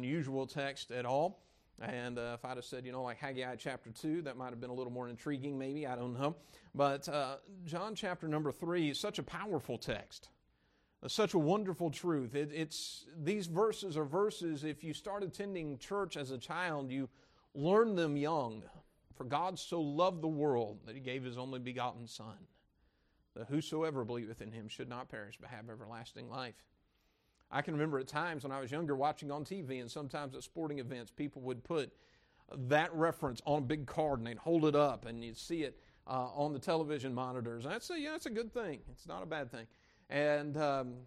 unusual text at all. And if I'd have said, like Haggai chapter 2, that might have been a little more intriguing maybe, I don't know. But John chapter number 3 is such a powerful text, such a wonderful truth. These verses are verses, if you start attending church as a child, you learn them young. For God so loved the world that He gave His only begotten Son, that whosoever believeth in Him should not perish but have everlasting life. I can remember at times when I was younger watching on TV, and sometimes at sporting events, people would put that reference on a big card and they'd hold it up and you'd see it on the television monitors. And I'd say, yeah, it's a good thing. It's not a bad thing. And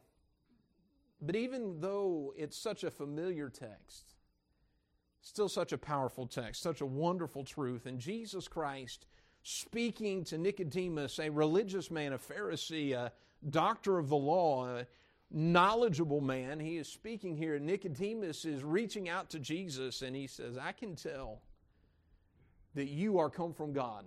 but even though it's such a familiar text, still such a powerful text, such a wonderful truth. And Jesus Christ speaking to Nicodemus, a religious man, a Pharisee, a doctor of the law, a knowledgeable man, he is speaking here. Nicodemus is reaching out to Jesus and he says, I can tell that you are come from God.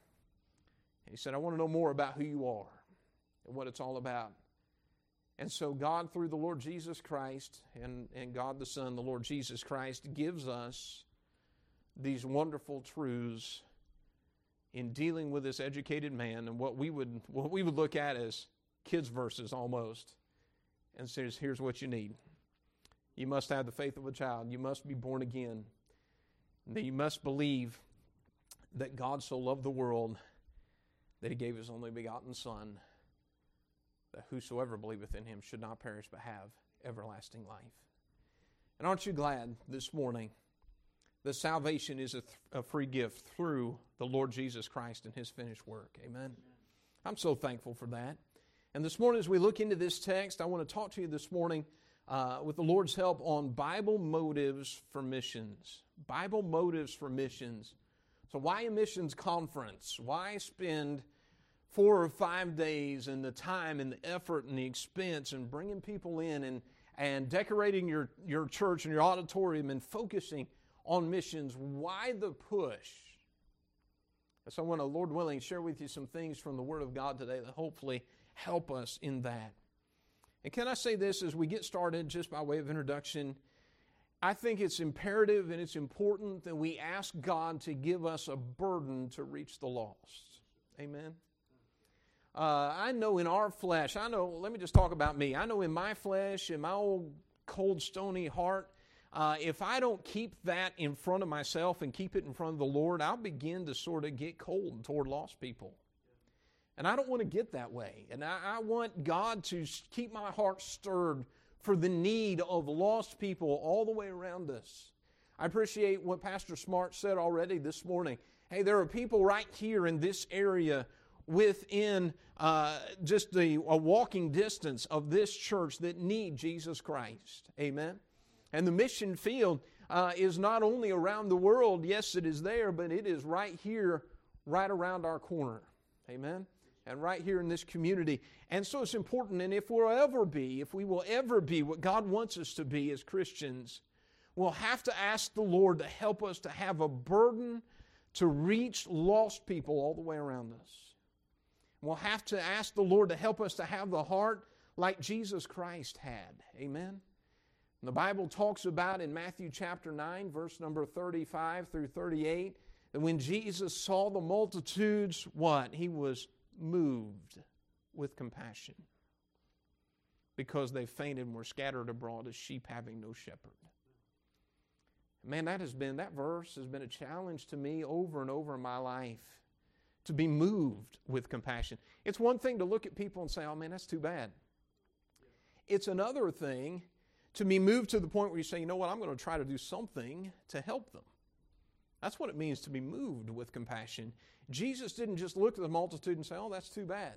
He said, I want to know more about who you are and what it's all about. And so God, through the Lord Jesus Christ and God the Son, the Lord Jesus Christ, gives us these wonderful truths in dealing with this educated man and what we would look at as kids' verses almost. And says, here's what you need. You must have the faith of a child. You must be born again. And you must believe that God so loved the world that He gave His only begotten Son, that whosoever believeth in Him should not perish but have everlasting life. And aren't you glad this morning that salvation is a free gift through the Lord Jesus Christ and His finished work? Amen. I'm so thankful for that. And this morning as we look into this text, I want to talk to you this morning with the Lord's help on Bible motives for missions. Bible motives for missions. So why a missions conference? Why spend 4 or 5 days and the time and the effort and the expense and bringing people in and decorating your church and your auditorium and focusing on missions? Why the push? So I want to, Lord willing, share with you some things from the Word of God today that hopefully help us in that. And can I say this as we get started, just by way of introduction? I think it's imperative and it's important that we ask God to give us a burden to reach the lost. Amen? I know in our flesh, let me just talk about me. I know in my flesh, in my old cold, stony heart, if I don't keep that in front of myself and keep it in front of the Lord, I'll begin to sort of get cold toward lost people. And I don't want to get that way. And I want God to keep my heart stirred for the need of lost people all the way around us. I appreciate what Pastor Smart said already this morning. Hey, there are people right here in this area within just a walking distance of this church that need Jesus Christ. Amen? And the mission field is not only around the world. Yes, it is there, but it is right here, right around our corner. Amen? And right here in this community. And so it's important, and if we will ever be what God wants us to be as Christians, we'll have to ask the Lord to help us to have a burden to reach lost people all the way around us. We'll have to ask the Lord to help us to have the heart like Jesus Christ had. Amen? And the Bible talks about in Matthew chapter 9, verse number 35 through 38, that when Jesus saw the multitudes, what? He was moved with compassion because they fainted and were scattered abroad as sheep having no shepherd. Man, that verse has been a challenge to me over and over in my life, to be moved with compassion. It's one thing to look at people and say, oh man, that's too bad. It's another thing to be moved to the point where you say, you know what, I'm going to try to do something to help them. That's what it means to be moved with compassion. Jesus didn't just look at the multitude and say, oh, that's too bad.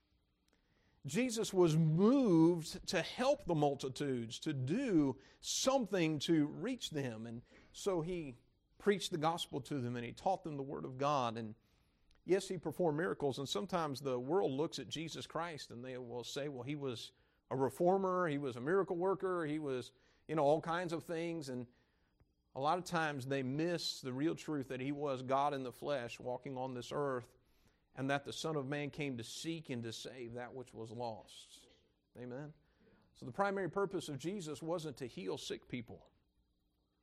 Jesus was moved to help the multitudes, to do something to reach them. And so He preached the gospel to them and He taught them the Word of God. And yes, He performed miracles. And sometimes the world looks at Jesus Christ and they will say, well, He was a reformer, He was a miracle worker, He was, all kinds of things. And a lot of times they miss the real truth that He was God in the flesh walking on this earth, and that the Son of Man came to seek and to save that which was lost. Amen? So the primary purpose of Jesus wasn't to heal sick people.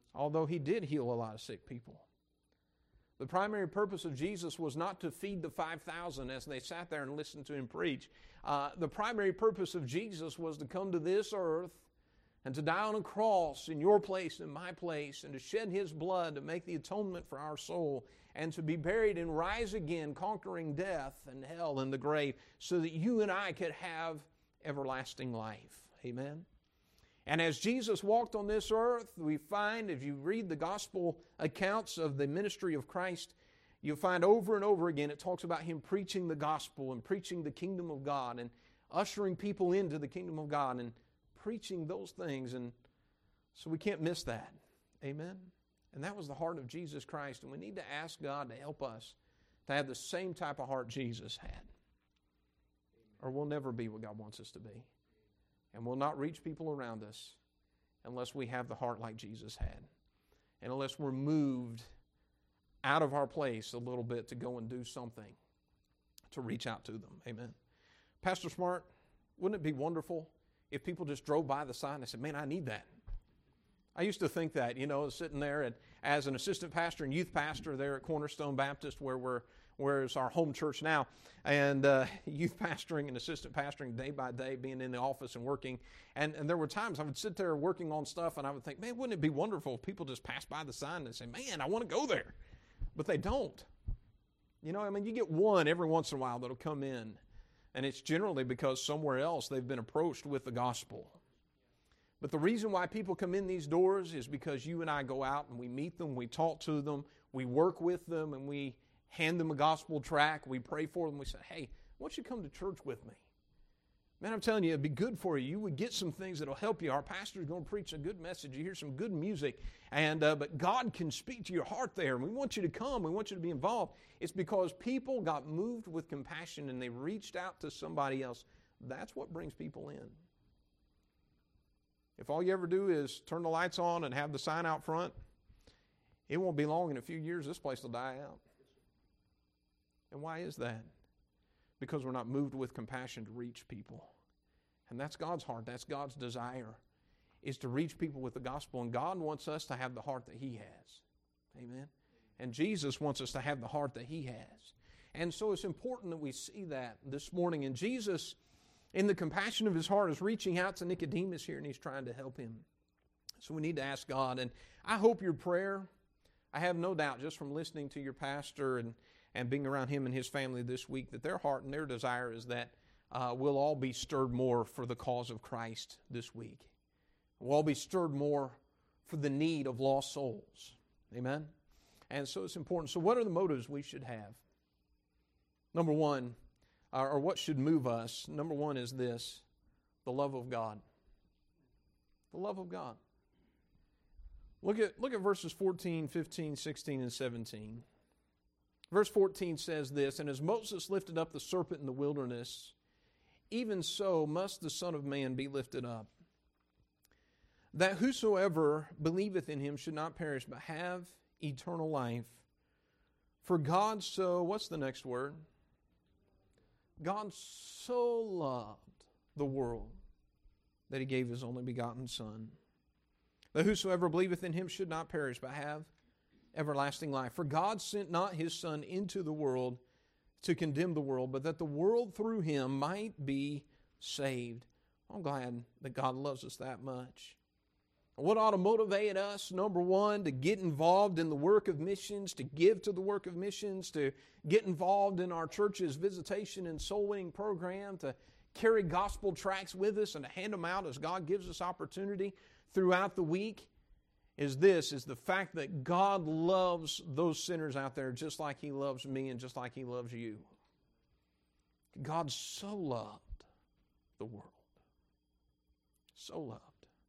although He did heal a lot of sick people. The primary purpose of Jesus was not to feed the 5,000 as they sat there and listened to Him preach. The primary purpose of Jesus was to come to this earth and to die on a cross in your place and my place, and to shed His blood to make the atonement for our soul, and to be buried and rise again, conquering death and hell and the grave, so that you and I could have everlasting life. Amen? And as Jesus walked on this earth, we find, if you read the gospel accounts of the ministry of Christ, you'll find over and over again it talks about Him preaching the gospel and preaching the kingdom of God and ushering people into the kingdom of God and preaching those things. And so we can't miss that. Amen? And that was the heart of Jesus Christ. And we need to ask God to help us to have the same type of heart Jesus had. Or we'll never be what God wants us to be. And we'll not reach people around us unless we have the heart like Jesus had. And unless we're moved out of our place a little bit to go and do something to reach out to them. Amen. Pastor Smart, wouldn't it be wonderful if people just drove by the sign and said, man, I need that. I used to think that, sitting there as an assistant pastor and youth pastor there at Cornerstone Baptist, where it's our home church now, and youth pastoring and assistant pastoring day by day, being in the office and working. And there were times I would sit there working on stuff and I would think, man, wouldn't it be wonderful if people just passed by the sign and say, man, I want to go there. But they don't. You get one every once in a while that'll come in, and it's generally because somewhere else they've been approached with the gospel. But the reason why people come in these doors is because you and I go out and we meet them, we talk to them, we work with them, and we hand them a gospel tract, we pray for them, we say, hey, why don't you come to church with me? Man, I'm telling you, it'd be good for you. You would get some things that'll help you. Our pastor's going to preach a good message. You hear some good music. But God can speak to your heart there. And we want you to come. We want you to be involved. It's because people got moved with compassion and they reached out to somebody else. That's what brings people in. If all you ever do is turn the lights on and have the sign out front, it won't be long. In a few years, this place will die out. And why is that? Because we're not moved with compassion to reach people. And that's God's heart. That's God's desire, is to reach people with the gospel. And God wants us to have the heart that He has. Amen? And Jesus wants us to have the heart that He has. And so it's important that we see that this morning. And Jesus, in the compassion of His heart, is reaching out to Nicodemus here, and He's trying to help him. So we need to ask God. And I hope your prayer, I have no doubt just from listening to your pastor and being around him and his family this week, that their heart and their desire is that we'll all be stirred more for the cause of Christ this week. We'll all be stirred more for the need of lost souls. Amen? And so it's important. So what are the motives we should have? Number one, or what should move us? Number one is this: the love of God. The love of God. Look at verses 14, 15, 16, and 17. Verse 14 says this, and as Moses lifted up the serpent in the wilderness, even so must the Son of Man be lifted up, that whosoever believeth in Him should not perish, but have eternal life. For God so, what's the next word? God so loved the world that He gave His only begotten Son, that whosoever believeth in Him should not perish, but have everlasting life. For God sent not His Son into the world to condemn the world, but that the world through Him might be saved. I'm glad that God loves us that much. What ought to motivate us? Number one, to get involved in the work of missions, to give to the work of missions, to get involved in our church's visitation and soul winning program, to carry gospel tracts with us and to hand them out as God gives us opportunity throughout the week. Is the fact that God loves those sinners out there just like He loves me and just like He loves you. God so loved the world. So loved.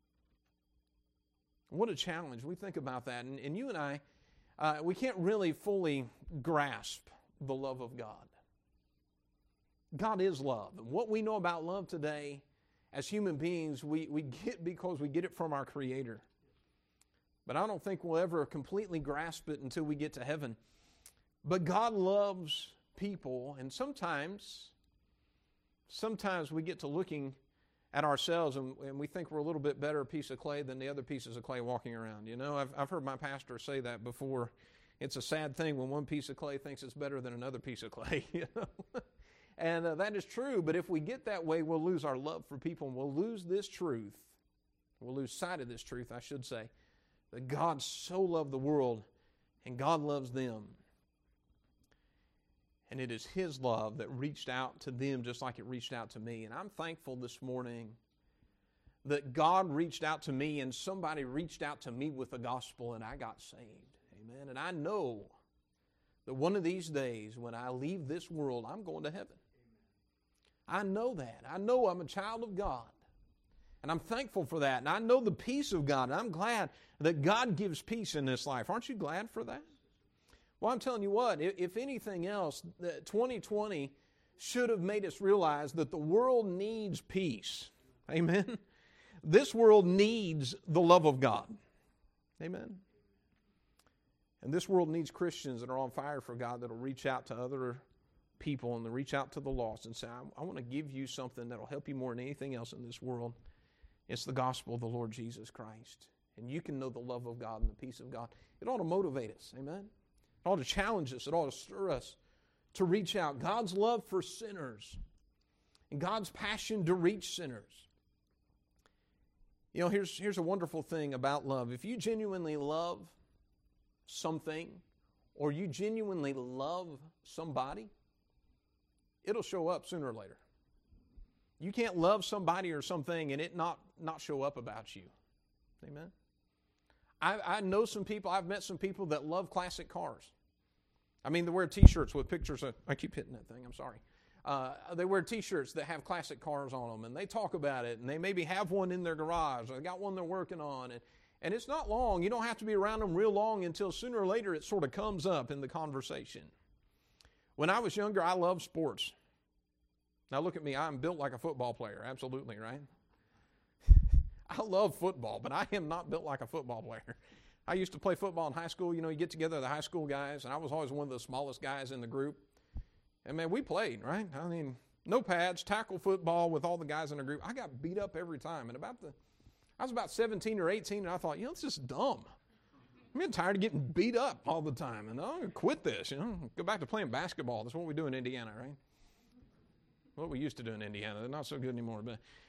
What a challenge. We think about that. And you and I, we can't really fully grasp the love of God. God is love. And what we know about love today, as human beings, we get because we get it from our Creator. But I don't think we'll ever completely grasp it until we get to heaven. But God loves people, and sometimes we get to looking at ourselves and we think we're a little bit better piece of clay than the other pieces of clay walking around. You know, I've heard my pastor say that before. It's a sad thing when one piece of clay thinks it's better than another piece of clay, you know. And that is true, but if we get that way, we'll lose our love for people, and we'll lose this truth. We'll lose sight of this truth, I should say, that God so loved the world, and God loves them. And it is His love that reached out to them just like it reached out to me. And I'm thankful this morning that God reached out to me and somebody reached out to me with the gospel and I got saved. Amen. And I know that one of these days when I leave this world, I'm going to heaven. I know that. I know I'm a child of God. And I'm thankful for that. And I know the peace of God. And I'm glad that God gives peace in this life. Aren't you glad for that? Well, I'm telling you what, if anything else, 2020 should have made us realize that the world needs peace. Amen? This world needs the love of God. Amen? And this world needs Christians that are on fire for God that will reach out to other people and they'll reach out to the lost and say, I want to give you something that will help you more than anything else in this world. It's the gospel of the Lord Jesus Christ. And you can know the love of God and the peace of God. It ought to motivate us. Amen? It ought to challenge us. It ought to stir us to reach out. God's love for sinners and God's passion to reach sinners. You know, here's a wonderful thing about love. If you genuinely love something or you genuinely love somebody, it'll show up sooner or later. You can't love somebody or something and it not show up about you. Amen? I know some people, I've met some people that love classic cars. I mean, they wear T-shirts with pictures of, I keep hitting that thing, I'm sorry. They wear T-shirts that have classic cars on them, and they talk about it, and they maybe have one in their garage, or they got one they're working on, and it's not long. You don't have to be around them real long until sooner or later it sort of comes up in the conversation. When I was younger, I loved sports. Now look at me, I'm built like a football player, absolutely, right? I love football, but I am not built like a football player. I used to play football in high school. You know, you get together the high school guys, and I was always one of the smallest guys in the group. And, man, we played, right? I mean, no pads, tackle football with all the guys in the group. I got beat up every time. And I was about 17 or 18, and I thought, you know, this is dumb. I'm getting tired of getting beat up all the time, and I'm going to quit this, you know. Go back to playing basketball. That's what we do in Indiana, right? What we used to do in Indiana. They're not so good anymore.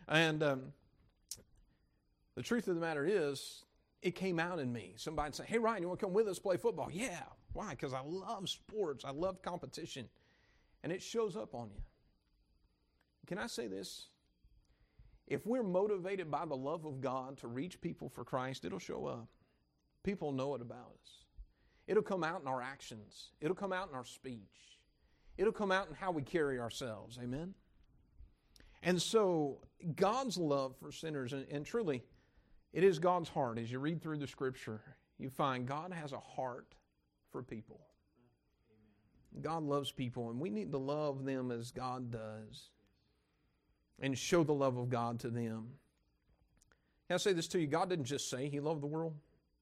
The truth of the matter is, it came out in me. Somebody would say, hey, Ryan, you want to come with us play football? Yeah. Why? Because I love sports. I love competition. And it shows up on you. Can I say this? If we're motivated by the love of God to reach people for Christ, it'll show up. People know it about us. It'll come out in our actions. It'll come out in our speech. It'll come out in how we carry ourselves. Amen? And so, God's love for sinners, and truly, it is God's heart. As you read through the Scripture, you find God has a heart for people. God loves people, and we need to love them as God does and show the love of God to them. Can I say this to you? God didn't just say He loved the world.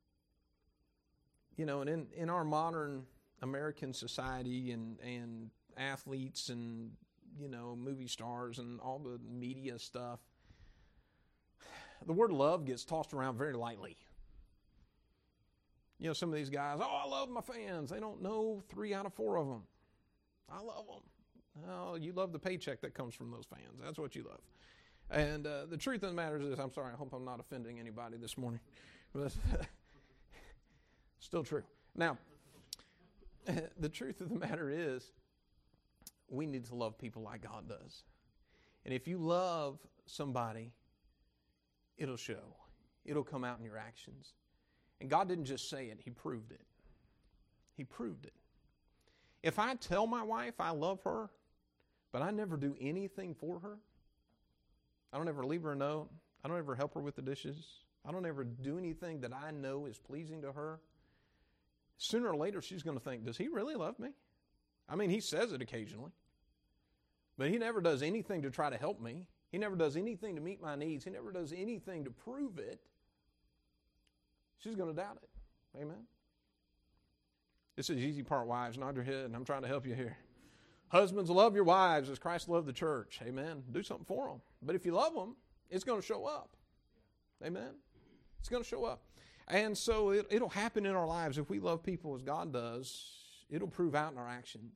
You know, and in our modern American society and athletes and, you know, movie stars and all the media stuff, the word love gets tossed around very lightly. You know, some of these guys, I love my fans. They don't know 3 out of 4 of them. I love them. Oh, you love the paycheck that comes from those fans. That's what you love. And the truth of the matter is, I'm sorry, I hope I'm not offending anybody this morning. But still true. Now, the truth of the matter is, we need to love people like God does. And if you love somebody, it'll show. It'll come out in your actions. And God didn't just say it, He proved it. He proved it. If I tell my wife I love her, but I never do anything for her, I don't ever leave her a note, I don't ever help her with the dishes, I don't ever do anything that I know is pleasing to her, sooner or later she's going to think, does he really love me? I mean, he says it occasionally, but he never does anything to try to help me. He never does anything to meet my needs. He never does anything to prove it. She's going to doubt it. Amen? This is the easy part, wives. Nod your head, and I'm trying to help you here. Husbands, love your wives as Christ loved the church. Amen? Do something for them. But if you love them, It's going to show up. Amen? It's going to show up. And so it'll happen in our lives. If we love people as God does, it'll prove out in our actions.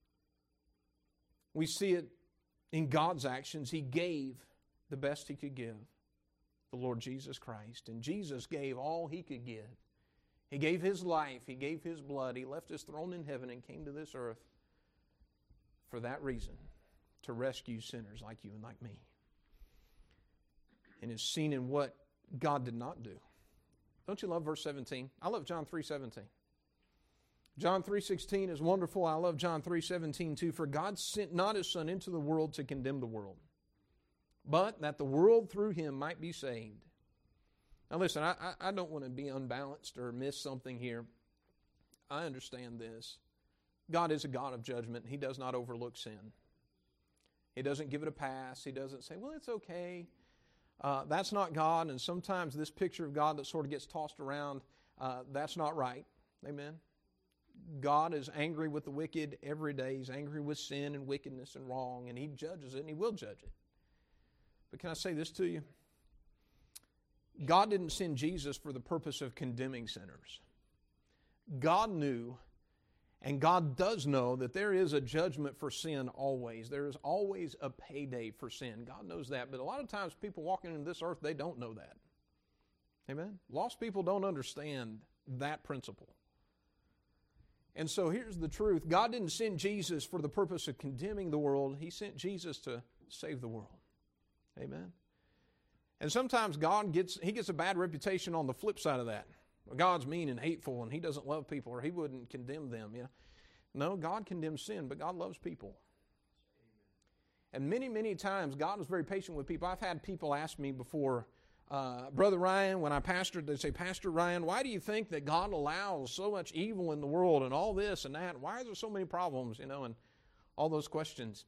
We see it in God's actions. He gave the best He could give, the Lord Jesus Christ. And Jesus gave all He could give. He gave His life. He gave His blood. He left His throne in heaven and came to this earth for that reason, to rescue sinners like you and like me. And is seen in what God did not do. Don't you love verse 17? I love John 3:17. John 3:16 is wonderful. I love John 3:17 too. For God sent not His Son into the world to condemn the world, but that the world through Him might be saved. Now listen, I don't want to be unbalanced or miss something here. I understand this. God is a God of judgment. He does not overlook sin. He doesn't give it a pass. He doesn't say, well, it's okay. That's not God. And sometimes this picture of God that sort of gets tossed around, that's not right. Amen. God is angry with the wicked every day. He's angry with sin and wickedness and wrong, and He judges it, and He will judge it. But can I say this to you? God didn't send Jesus for the purpose of condemning sinners. God knew, and God does know, that there is a judgment for sin always. There is always a payday for sin. God knows that. But a lot of times people walking into this earth, they don't know that. Amen? Lost people don't understand that principle. And so here's the truth. God didn't send Jesus for the purpose of condemning the world. He sent Jesus to save the world. Amen? And sometimes God gets a bad reputation on the flip side of that. God's mean and hateful and He doesn't love people, or He wouldn't condemn them. You know? No, God condemns sin, but God loves people. And many, many times God is very patient with people. I've had people ask me before, Brother Ryan, when I pastored, they say, Pastor Ryan, why do you think that God allows so much evil in the world and all this and that? Why are there so many problems, and all those questions?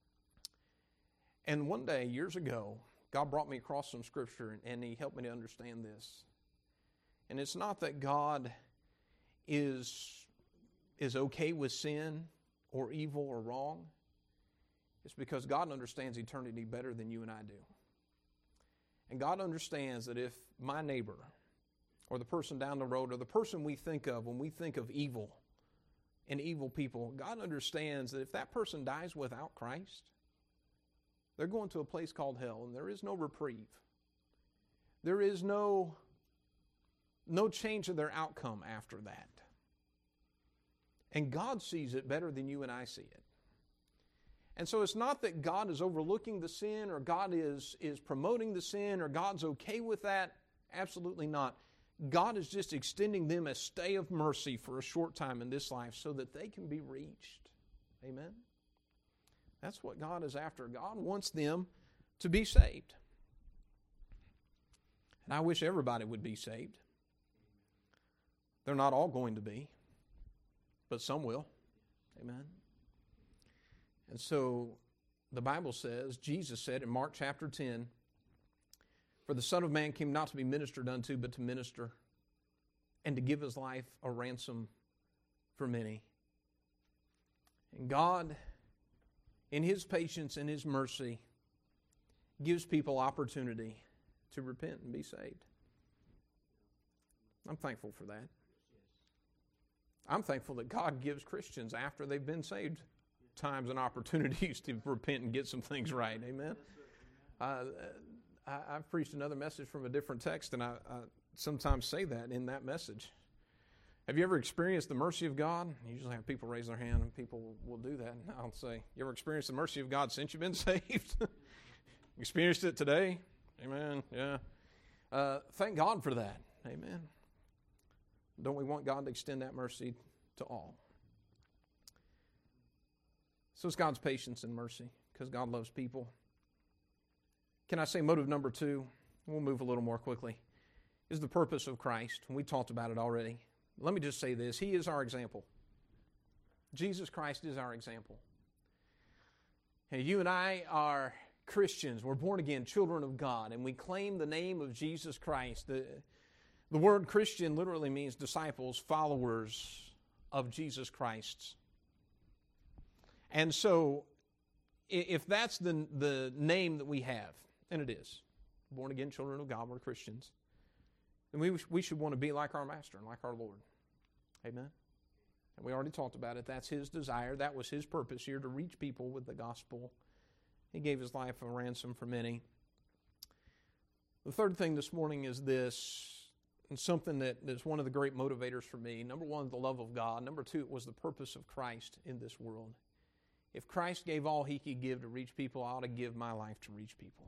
And one day, years ago, God brought me across some scripture, and He helped me to understand this. And it's not that God is okay with sin or evil or wrong. It's because God understands eternity better than you and I do. And God understands that if my neighbor or the person down the road or the person we think of when we think of evil and evil people, God understands that if that person dies without Christ, they're going to a place called hell, and there is no reprieve. There is no change in their outcome after that. And God sees it better than you and I see it. And so it's not that God is overlooking the sin, or God is promoting the sin, or God's okay with that. Absolutely not. God is just extending them a stay of mercy for a short time in this life so that they can be reached. Amen? That's what God is after. God wants them to be saved. And I wish everybody would be saved. They're not all going to be, but some will. Amen. And so the Bible says, Jesus said in Mark chapter 10, for the Son of Man came not to be ministered unto, but to minister and to give His life a ransom for many. And God, in His patience and His mercy, gives people opportunity to repent and be saved. I'm thankful for that. I'm thankful that God gives Christians, after they've been saved, times and opportunities to repent and get some things right. Amen? I've preached another message from a different text, and I sometimes say that in that message. Have you ever experienced the mercy of God? I usually have people raise their hand, and people will do that. And I'll say, you ever experienced the mercy of God since you've been saved? Experienced it today? Amen. Yeah. Thank God for that. Amen. Don't we want God to extend that mercy to all? So it's God's patience and mercy, because God loves people. Can I say motive number 2? We'll move a little more quickly. Is the purpose of Christ. We talked about it already. Let me just say this. He is our example. Jesus Christ is our example. And you and I are Christians. We're born again children of God, and we claim the name of Jesus Christ. The word Christian literally means disciples, followers of Jesus Christ. And so, if that's the name that we have, and it is, born-again children of God, we're Christians, then we should want to be like our Master and like our Lord. Amen? And we already talked about it. That's His desire. That was His purpose here, to reach people with the gospel. He gave His life a ransom for many. The third thing this morning is this, and something that is one of the great motivators for me. Number one, the love of God. Number two, it was the purpose of Christ in this world. If Christ gave all He could give to reach people, I ought to give my life to reach people.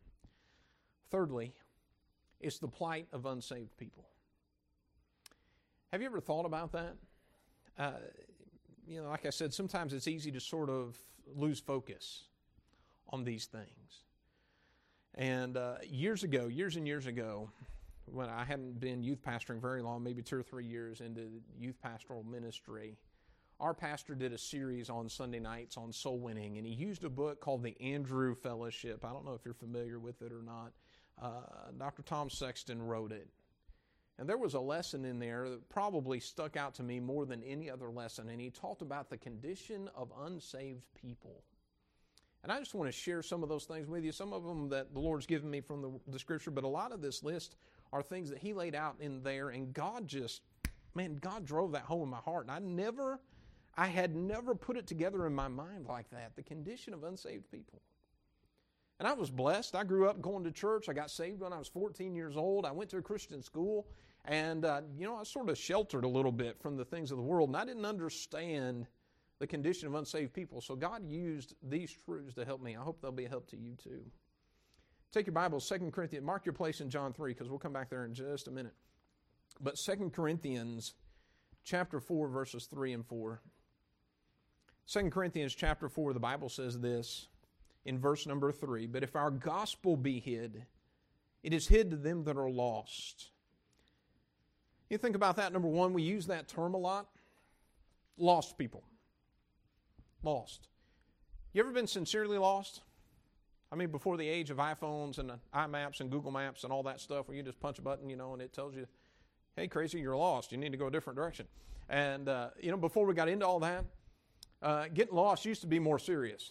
Thirdly, it's the plight of unsaved people. Have you ever thought about that? Like I said, sometimes it's easy to sort of lose focus on these things. And years and years ago, when I hadn't been youth pastoring very long, maybe 2 or 3 years into youth pastoral ministry, our pastor did a series on Sunday nights on soul winning, and he used a book called The Andrew Fellowship. I don't know if you're familiar with it or not. Dr. Tom Sexton wrote it. And there was a lesson in there that probably stuck out to me more than any other lesson, and he talked about the condition of unsaved people. And I just want to share some of those things with you, some of them that the Lord's given me from the Scripture, but a lot of this list are things that He laid out in there, and God drove that home in my heart. And I had never put it together in my mind like that, the condition of unsaved people. And I was blessed. I grew up going to church. I got saved when I was 14 years old. I went to a Christian school, and I was sort of sheltered a little bit from the things of the world, and I didn't understand the condition of unsaved people. So God used these truths to help me. I hope they'll be a help to you too. Take your Bibles, 2 Corinthians. Mark your place in John 3, because we'll come back there in just a minute. But 2 Corinthians chapter 4, verses 3 and 4. 2 Corinthians chapter 4, the Bible says this in verse number 3, "But if our gospel be hid, it is hid to them that are lost." You think about that. Number one, we use that term a lot. Lost people. Lost. You ever been sincerely lost? I mean, before the age of iPhones and iMaps and Google Maps and all that stuff, where you just punch a button, and it tells you, hey, crazy, you're lost. You need to go a different direction. And, before we got into all that, getting lost used to be more serious.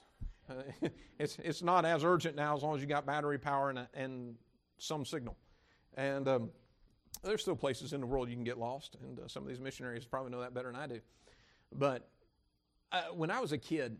It's not as urgent now, as long as you got battery power and some signal. And there's still places in the world you can get lost, and some of these missionaries probably know that better than I do. But when I was a kid,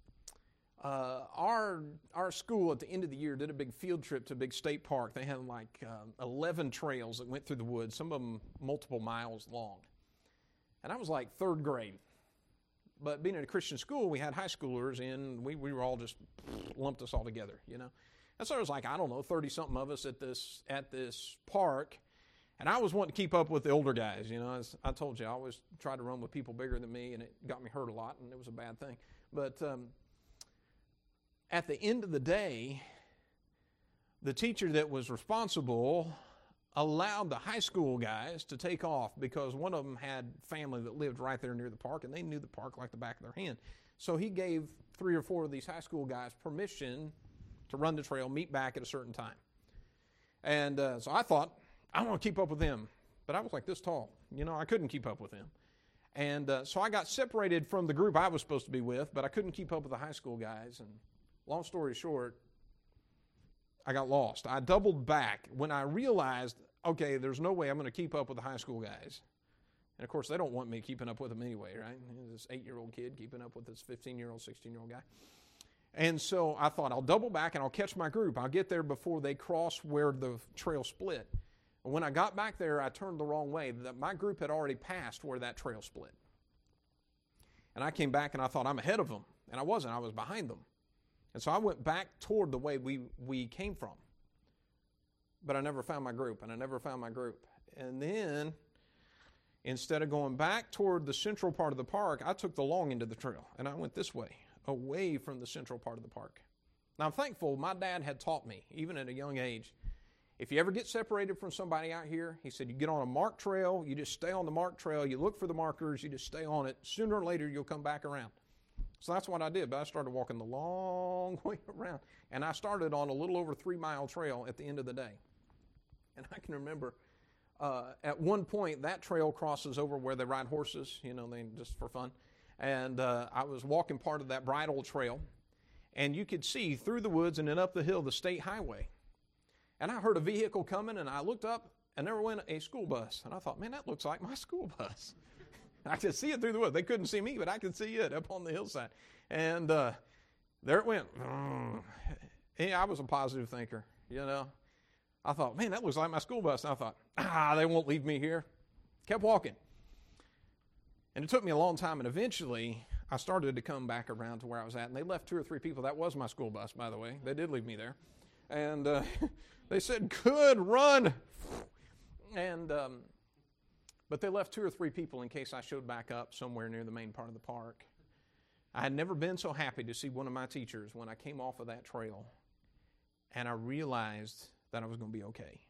our school at the end of the year did a big field trip to a big state park. They had 11 trails that went through the woods, some of them multiple miles long. And I was like third grade. But being in a Christian school, we had high schoolers, and we were all just lumped us all together, And so there was 30-something of us at this park. And I always wanted to keep up with the older guys, As I told you, I always tried to run with people bigger than me, and it got me hurt a lot, and it was a bad thing. But at the end of the day, the teacher that was responsible allowed the high school guys to take off, because one of them had family that lived right there near the park, and they knew the park like the back of their hand. So he gave 3 or 4 of these high school guys permission to run the trail, meet back at a certain time. And so I thought, I want to keep up with them. But I was like this tall. I couldn't keep up with them. And so I got separated from the group I was supposed to be with, but I couldn't keep up with the high school guys. And long story short, I got lost. I doubled back when I realized, okay, there's no way I'm going to keep up with the high school guys. And, of course, they don't want me keeping up with them anyway, right? This 8-year-old kid keeping up with this 15-year-old, 16-year-old guy. And so I thought, I'll double back and I'll catch my group. I'll get there before they cross where the trail split. And when I got back there, I turned the wrong way. My group had already passed where that trail split. And I came back and I thought, I'm ahead of them. And I wasn't. I was behind them. And so I went back toward the way we came from. But I never found my group, and I never found my group. And then, instead of going back toward the central part of the park, I took the long end of the trail, and I went this way, away from the central part of the park. Now, I'm thankful my dad had taught me, even at a young age, if you ever get separated from somebody out here, he said, you get on a marked trail, you just stay on the marked trail, you look for the markers, you just stay on it. Sooner or later, you'll come back around. So that's what I did, but I started walking the long way around. And I started on a little over 3-mile trail at the end of the day. And I can remember at one point that trail crosses over where they ride horses, they just for fun. And I was walking part of that bridle trail, and you could see through the woods and then up the hill the state highway. And I heard a vehicle coming, and I looked up, and there went a school bus. And I thought, man, that looks like my school bus. I could see it through the woods. They couldn't see me, but I could see it up on the hillside. And there it went. I was a positive thinker, I thought, man, that looks like my school bus. And I thought, they won't leave me here. Kept walking. And it took me a long time, and eventually I started to come back around to where I was at, and they left 2 or 3 people. That was my school bus, by the way. They did leave me there. And they said, good, run. And but they left 2 or 3 people in case I showed back up somewhere near the main part of the park. I had never been so happy to see one of my teachers when I came off of that trail, and I realized that I was going to be okay.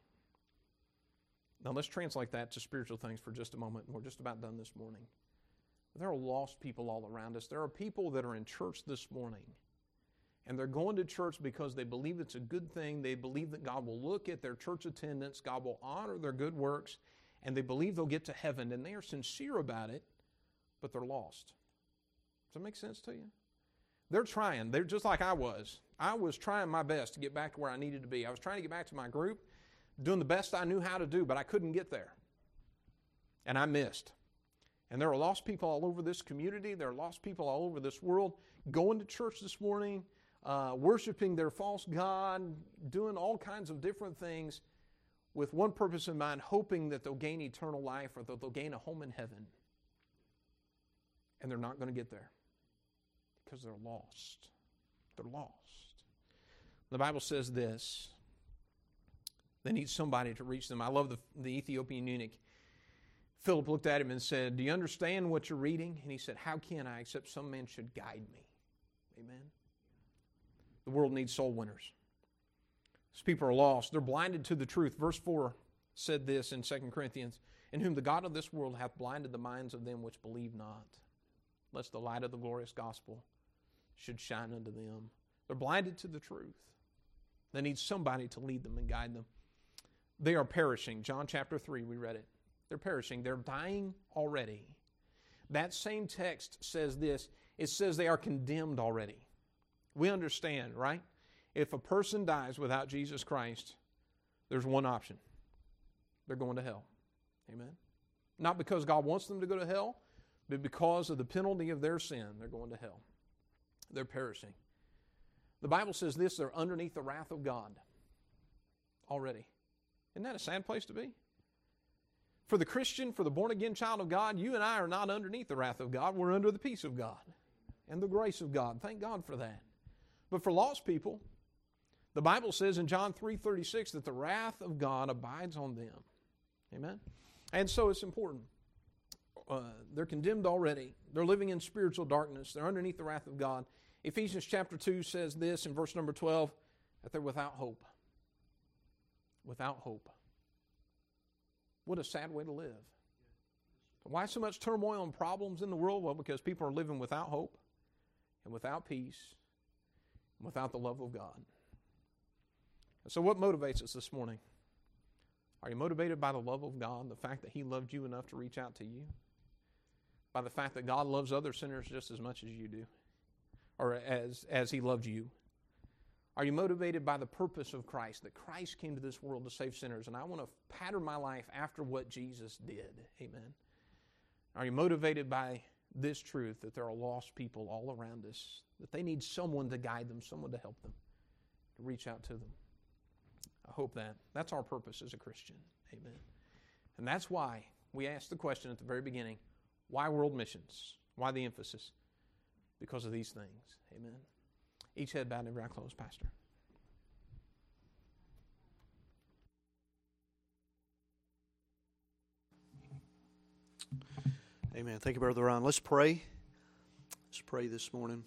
Now let's translate that to spiritual things for just a moment, and we're just about done this morning. There are lost people all around us. There are people that are in church this morning, and they're going to church because they believe it's a good thing. They believe that God will look at their church attendance, God will honor their good works, and they believe they'll get to heaven, and they are sincere about it, but they're lost. Does that make sense to you? They're trying. They're just like I was. I was trying my best to get back to where I needed to be. I was trying to get back to my group, doing the best I knew how to do, but I couldn't get there. And I missed. And there are lost people all over this community. There are lost people all over this world going to church this morning, worshiping their false god, doing all kinds of different things with one purpose in mind, hoping that they'll gain eternal life or that they'll gain a home in heaven. And they're not going to get there because they're lost. They're lost. The Bible says this. They need somebody to reach them. I love the Ethiopian eunuch. Philip looked at him and said, do you understand what you're reading? And he said, how can I, except some man should guide me? Amen. The world needs soul winners. These people are lost. They're blinded to the truth. Verse 4 said this in 2 Corinthians, in whom the God of this world hath blinded the minds of them which believe not, lest the light of the glorious gospel should shine unto them. They're blinded to the truth. They need somebody to lead them and guide them. They are perishing. John chapter 3, we read it. They're perishing. They're dying already. That same text says this. It says they are condemned already. We understand, right? If a person dies without Jesus Christ, there's one option. They're going to hell. Amen? Not because God wants them to go to hell, but because of the penalty of their sin, they're going to hell. They're perishing. The Bible says this, they're underneath the wrath of God already. Isn't that a sad place to be? For the Christian, for the born-again child of God, you and I are not underneath the wrath of God. We're under the peace of God and the grace of God. Thank God for that. But for lost people, the Bible says in John 3:36 that the wrath of God abides on them. Amen? And so it's important. They're condemned already. They're living in spiritual darkness. They're underneath the wrath of God. Ephesians chapter 2 says this in verse number 12, that they're without hope. Without hope. What a sad way to live. Why so much turmoil and problems in the world? Well, because people are living without hope and without peace and without the love of God. So what motivates us this morning? Are you motivated by the love of God, the fact that He loved you enough to reach out to you? By the fact that God loves other sinners just as much as you do, or as He loved you? Are you motivated by the purpose of Christ, that Christ came to this world to save sinners, and I want to pattern my life after what Jesus did? Amen. Are you motivated by this truth, that there are lost people all around us, that they need someone to guide them, someone to help them, to reach out to them? I hope that's our purpose as a Christian. Amen. And that's why we asked the question at the very beginning, why world missions? Why the emphasis? Because of these things. Amen. Each head bowed and every eye closed, Pastor. Amen. Thank you, Brother Ryan. Let's pray. Let's pray this morning.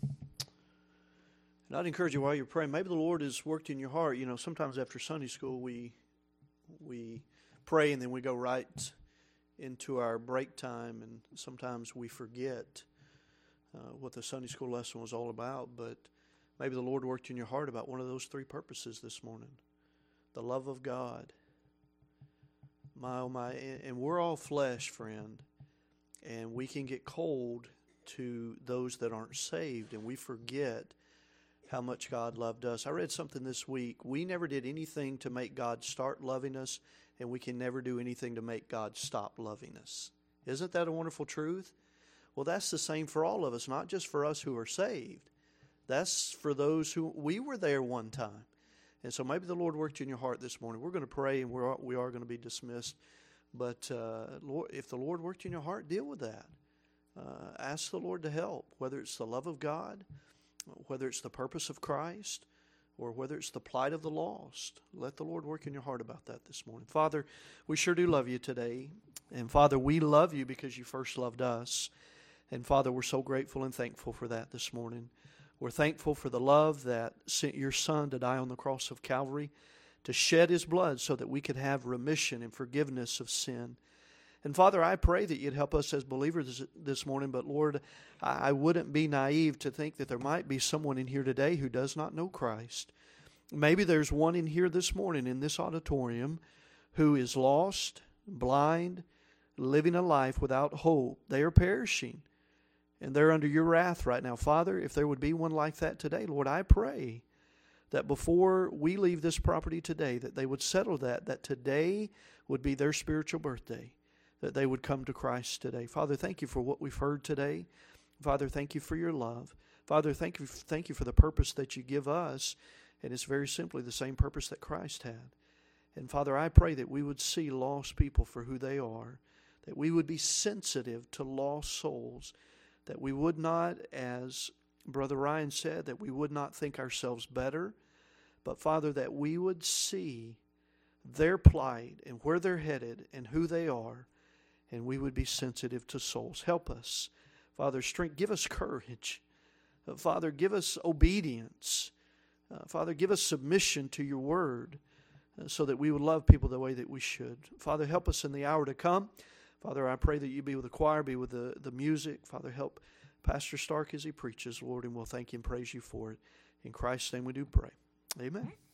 And I'd encourage you while you're praying, maybe the Lord has worked in your heart. You know, sometimes after Sunday school we pray and then we go right into our break time, and sometimes we forget what the Sunday school lesson was all about. But maybe the Lord worked in your heart about one of those 3 purposes this morning. The love of God. My, oh my, and we're all flesh, friend. And we can get cold to those that aren't saved, and we forget how much God loved us. I read something this week. We never did anything to make God start loving us, and we can never do anything to make God stop loving us. Isn't that a wonderful truth? Well, that's the same for all of us, not just for us who are saved. That's for those who, we were there one time. And so maybe the Lord worked in your heart this morning. We're going to pray, and we are going to be dismissed. But Lord, if the Lord worked in your heart, deal with that. Ask the Lord to help, whether it's the love of God, whether it's the purpose of Christ, or whether it's the plight of the lost. Let the Lord work in your heart about that this morning. Father, we sure do love you today. And Father, we love you because you first loved us. And Father, we're so grateful and thankful for that this morning. We're thankful for the love that sent your Son to die on the cross of Calvary, to shed his blood so that we could have remission and forgiveness of sin. And Father, I pray that you'd help us as believers this morning. But Lord, I wouldn't be naive to think that there might be someone in here today who does not know Christ. Maybe there's one in here this morning in this auditorium who is lost, blind, living a life without hope. They are perishing, and they're under your wrath right now. Father, if there would be one like that today, Lord, I pray that before we leave this property today, that they would settle that today would be their spiritual birthday, that they would come to Christ today. Father, thank you for what we've heard today. Father, thank you for your love. Father, thank you for the purpose that you give us, and it's very simply the same purpose that Christ had. And Father, I pray that we would see lost people for who they are, that we would be sensitive to lost souls, that we would not, as Brother Ryan said, that we would not think ourselves better, but Father, that we would see their plight and where they're headed and who they are, and we would be sensitive to souls. Help us. Father, strength, give us courage. Father, give us obedience. Father, give us submission to your word so that we would love people the way that we should. Father, help us in the hour to come. Father, I pray that you be with the choir, be with the music. Father, help Pastor Stark as he preaches, Lord, and we'll thank you and praise you for it. In Christ's name we do pray. Amen.